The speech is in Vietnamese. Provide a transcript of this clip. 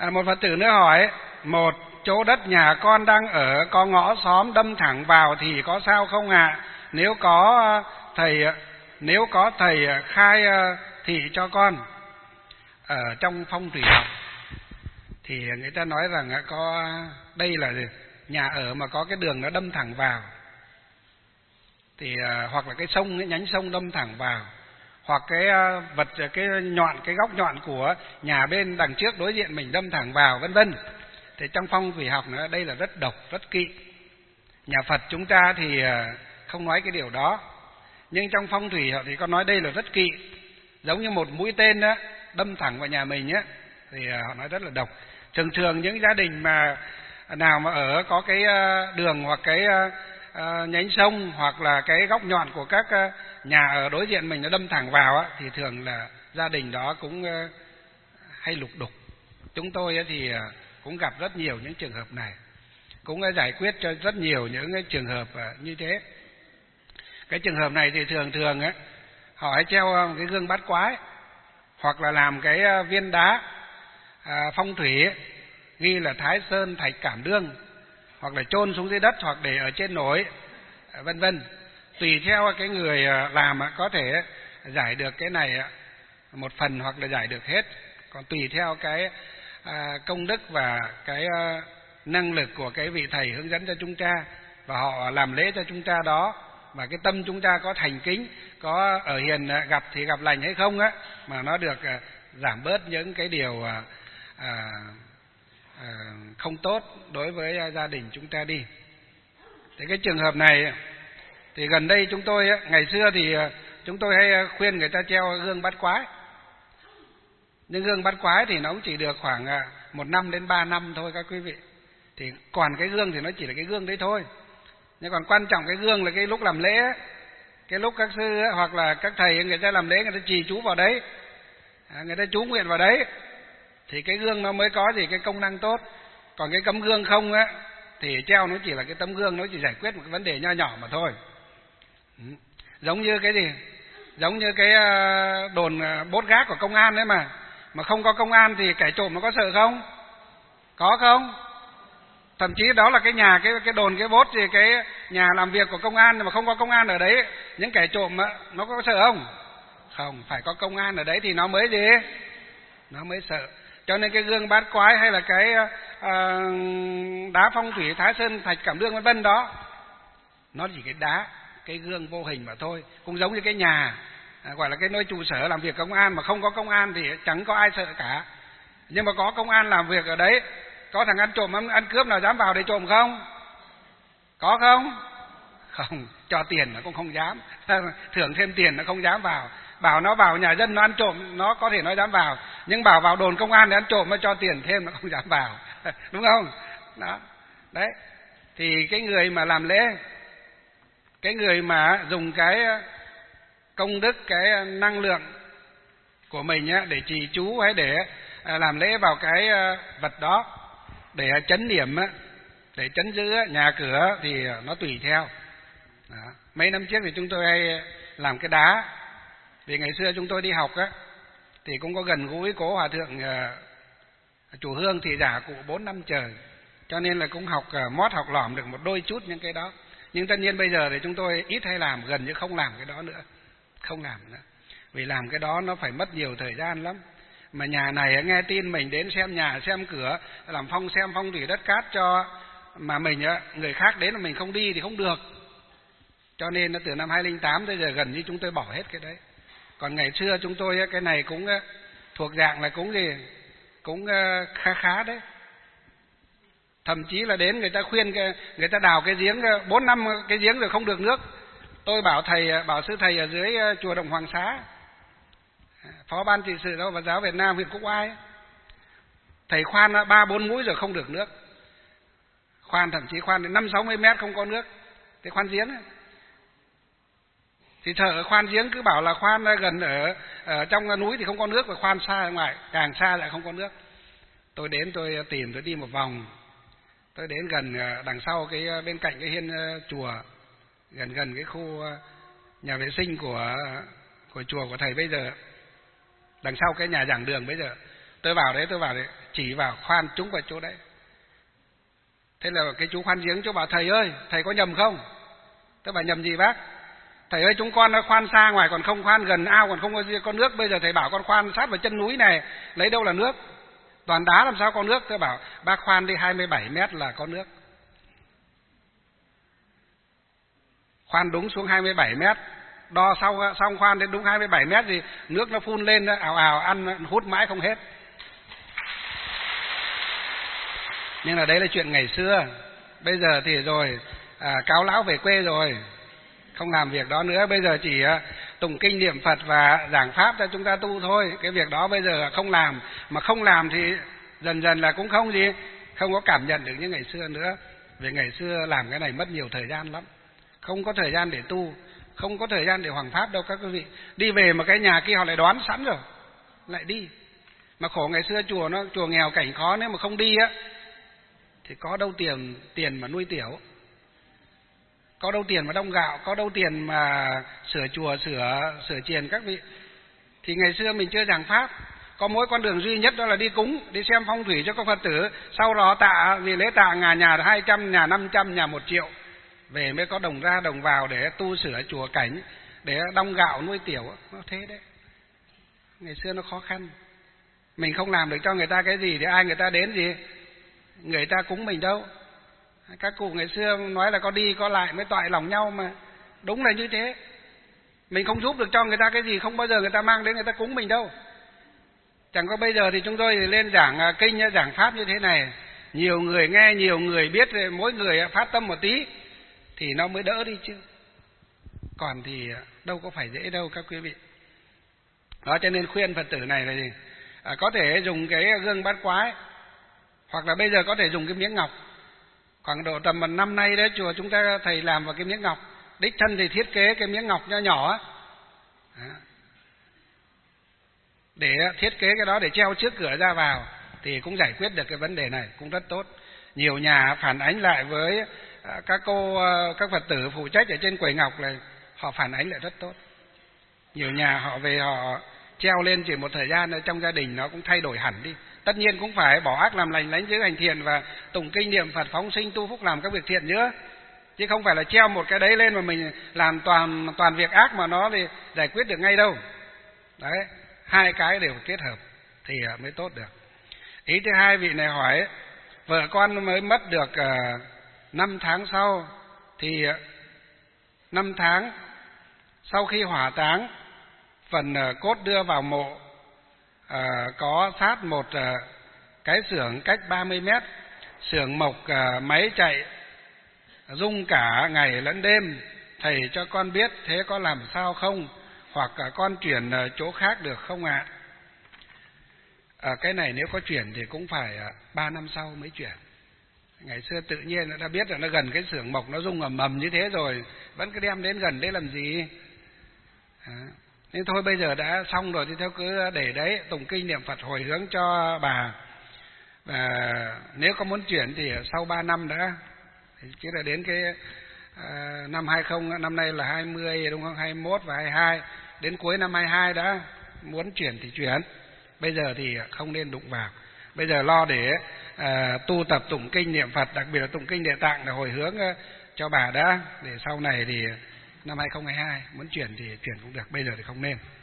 Một Phật tử nữa hỏi: một chỗ đất nhà con đang ở có ngõ xóm đâm thẳng vào thì có sao không ạ? Nếu có thầy khai thị cho con. Ở trong phong thủy học thì người ta nói rằng có đây là nhà ở mà có cái đường nó đâm thẳng vào, thì hoặc là cái sông, cái nhánh sông đâm thẳng vào, hoặc cái cái góc nhọn của nhà bên đằng trước đối diện mình đâm thẳng vào, vân vân. Thì trong phong thủy học nữa, đây là rất độc, rất kỵ. Nhà Phật chúng ta thì không nói cái điều đó, nhưng trong phong thủy học thì có nói đây là rất kỵ. Giống như một mũi tên đó đâm thẳng vào nhà mình á, thì họ nói rất là độc. Thường những gia đình mà nào mà ở có cái đường hoặc cái nhánh sông hoặc là cái góc nhọn của các nhà ở đối diện mình nó đâm thẳng vào á, thì thường là gia đình đó cũng hay lục đục. Chúng tôi thì cũng gặp rất nhiều những trường hợp này, cũng giải quyết cho rất nhiều những cái trường hợp như thế. Cái trường hợp này thì thường á, họ hay treo cái gương bát quái, hoặc là làm cái viên đá phong thủy ấy, ghi là Thái Sơn Thạch Cảm Đương, hoặc là chôn xuống dưới đất, hoặc để ở trên nổi, vân vân. Tùy theo cái người làm có thể giải được cái này một phần hoặc là giải được hết, còn tùy theo cái công đức và cái năng lực của cái vị thầy hướng dẫn cho chúng ta, và họ làm lễ cho chúng ta đó, và cái tâm chúng ta có thành kính, có ở hiền gặp thì gặp lành hay không á, mà nó được giảm bớt những cái điều không tốt đối với gia đình chúng ta đi. Thế cái trường hợp này thì gần đây chúng tôi, ngày xưa thì chúng tôi hay khuyên người ta treo gương bát quái, nhưng gương bát quái thì nó cũng chỉ được khoảng 1 năm đến 3 năm thôi các quý vị. Thì còn cái gương thì nó chỉ là cái gương đấy thôi, nhưng còn quan trọng cái gương là cái lúc làm lễ, cái lúc các sư hoặc là các thầy người ta làm lễ, người ta trì chú vào đấy, người ta chú nguyện vào đấy, thì cái gương nó mới có gì cái công năng tốt. Còn cái tấm gương không á thì treo nó chỉ là cái tấm gương, nó chỉ giải quyết một cái vấn đề nho nhỏ mà thôi. Giống như cái gì? Giống như cái đồn bốt gác của công an đấy mà không có công an thì kẻ trộm nó có sợ không? Có không? Thậm chí đó là cái nhà, cái đồn, cái bốt gì, cái nhà làm việc của công an mà không có công an ở đấy, những kẻ trộm nó có sợ không? Không, phải có công an ở đấy thì nó mới gì? Nó mới sợ. Cho nên cái gương bát quái hay là cái đá phong thủy Thái Sơn Thạch Cảm Đương vân vân đó, nó chỉ cái đá, cái gương vô hình mà thôi. Cũng giống như cái nhà gọi là cái nơi trụ sở làm việc công an, mà không có công an thì chẳng có ai sợ cả. Nhưng mà có công an làm việc ở đấy, có thằng ăn trộm ăn cướp nào dám vào để trộm không? Có không? Không, cho tiền nó cũng không dám, thưởng thêm tiền nó không dám vào. Bảo nó vào nhà dân nó ăn trộm, nó có thể nó dám vào, nhưng bảo vào đồn công an để ăn trộm nó cho tiền thêm nó không dám vào. Đúng không? Đó. Đấy. Thì cái người mà làm lễ, cái người mà dùng cái công đức, cái năng lượng của mình để trì chú hay để làm lễ vào cái vật đó, để chấn điểm, để chấn giữ nhà cửa thì nó tùy theo. Đó. Mấy năm trước thì chúng tôi hay làm cái đá. Vì ngày xưa chúng tôi đi học thì cũng có gần gũi cố hòa thượng chùa Hương thì giả cụ 4 năm trời, cho nên là cũng học mót học lỏm được một đôi chút những cái đó. Nhưng tất nhiên bây giờ thì chúng tôi ít hay làm, gần như không làm cái đó nữa, không làm nữa. Vì làm cái đó nó phải mất nhiều thời gian lắm. Mà nhà này nghe tin mình đến xem nhà, xem cửa, làm xem phong thủy đất cát cho, mà mình người khác đến mà mình không đi thì không được. Cho nên từ năm 2008 tới giờ gần như chúng tôi bỏ hết cái đấy. Còn ngày xưa chúng tôi cái này cũng thuộc dạng là cũng khá đấy. Thậm chí là đến người ta khuyên người ta đào cái giếng 4 năm cái giếng rồi không được nước. Tôi bảo sư thầy ở dưới chùa Động Hoàng Xá, phó ban trị sự giáo Phật giáo Việt Nam huyện Quốc Oai, thầy khoan 3-4 mũi rồi không được nước. Khoan thậm chí khoan đến 50-60 mét không có nước. Cái khoan giếng ấy. Thì thợ khoan giếng cứ bảo là khoan gần ở trong núi thì không có nước, và khoan xa ngoài càng xa lại không có nước. Tôi đến tôi tìm, tôi đi một vòng, tôi đến gần đằng sau cái bên cạnh cái hiên chùa, gần cái khu nhà vệ sinh của chùa của thầy bây giờ, đằng sau cái nhà giảng đường bây giờ. Tôi vào đấy chỉ vào khoan trúng vào chỗ đấy. Thế là cái chú khoan giếng, chú bảo thầy ơi, thầy có nhầm không? Tôi bảo nhầm gì bác? Thầy ơi, chúng con đã khoan xa ngoài còn không khoan gần ao, còn không có nước. Bây giờ thầy bảo con khoan sát vào chân núi này, lấy đâu là nước? Toàn đá làm sao có nước? Tôi bảo bác khoan đi 27 mét là có nước. Khoan đúng xuống 27 mét, đo xong khoan đến đúng 27 mét thì nước nó phun lên ào ào, ăn hút mãi không hết. Nhưng là đấy là chuyện ngày xưa. Bây giờ thì rồi cáo lão về quê rồi, không làm việc đó nữa. Bây giờ chỉ tụng kinh niệm Phật và giảng pháp cho chúng ta tu thôi. Cái việc đó bây giờ không làm, mà không làm thì dần dần là cũng không có cảm nhận được như ngày xưa nữa. Vì ngày xưa làm cái này mất nhiều thời gian lắm, không có thời gian để tu, không có thời gian để hoằng pháp đâu các quý vị. Đi về mà cái nhà kia họ lại đoán sẵn rồi, lại đi. Mà khổ ngày xưa chùa nghèo cảnh khó, nếu mà không đi á thì có đâu tiền mà nuôi tiểu, có đâu tiền mà đong gạo, có đâu tiền mà sửa chùa, sửa chiền các vị. Thì ngày xưa mình chưa giảng pháp, có mỗi con đường duy nhất đó là đi cúng, đi xem phong thủy cho các Phật tử, sau đó tạ vì lễ tạ nhà 200, nhà 500, nhà 1 triệu, về mới có đồng ra đồng vào để tu sửa chùa cảnh, để đong gạo nuôi tiểu. Nó thế đấy. Ngày xưa nó khó khăn. Mình không làm được cho người ta cái gì thì ai người ta đến người ta cúng mình đâu. Các cụ ngày xưa nói là có đi có lại mới toại lòng nhau, mà đúng là như thế. Mình không giúp được cho người ta cái gì, không bao giờ người ta mang đến người ta cúng mình đâu. Chẳng có bây giờ thì chúng tôi lên giảng kinh, giảng pháp như thế này, nhiều người nghe, nhiều người biết, mỗi người phát tâm một tí thì nó mới đỡ đi chứ. Còn thì đâu có phải dễ đâu các quý vị. Đó, cho nên khuyên Phật tử này là gì? Có thể dùng cái gương bát quái, hoặc là bây giờ có thể dùng cái miếng ngọc. Khoảng độ tầm 1 năm nay đấy, chùa chúng ta thầy làm vào cái miếng ngọc, đích thân thì thiết kế cái miếng ngọc nho nhỏ để thiết kế cái đó để treo trước cửa ra vào, thì cũng giải quyết được cái vấn đề này, cũng rất tốt. Nhiều nhà phản ánh lại với các Phật tử phụ trách ở trên quầy ngọc là họ phản ánh lại rất tốt. Nhiều nhà họ về họ treo lên chỉ một thời gian ở trong gia đình nó cũng thay đổi hẳn đi. Tất nhiên cũng phải bỏ ác làm lành, lánh dữ hành thiện và tụng kinh niệm Phật phóng sinh tu phúc làm các việc thiện nữa. Chứ không phải là treo một cái đấy lên mà mình làm toàn việc ác mà nó thì giải quyết được ngay đâu. Đấy, hai cái đều kết hợp thì mới tốt được. Ý thứ hai, vị này hỏi vợ con mới mất được 5 tháng sau, thì 5 tháng sau khi hỏa táng, phần cốt đưa vào mộ, có sát một cái xưởng cách 30 mét, xưởng mộc máy chạy rung cả ngày lẫn đêm. Thầy cho con biết thế có làm sao không, hoặc con chuyển chỗ khác được không ạ? Cái này nếu có chuyển thì cũng phải 3 năm sau mới chuyển. Ngày xưa tự nhiên đã biết là nó gần cái xưởng mộc, nó rung ầm ầm như thế rồi vẫn cứ đem đến gần đấy làm gì? Nên thôi bây giờ đã xong rồi thì theo cứ để đấy, tụng kinh niệm Phật hồi hướng cho bà. Và nếu có muốn chuyển thì sau 3 năm đã, chứ là đến cái năm 20, năm nay là 20 đúng không, 21 và 22, đến cuối năm 22 đã muốn chuyển thì chuyển. Bây giờ thì không nên đụng vào. Bây giờ lo để tu tập tụng kinh niệm Phật, đặc biệt là tụng kinh Địa Tạng để hồi hướng cho bà đã, để sau này thì năm 2022 muốn chuyển thì chuyển cũng được, bây giờ thì không nên.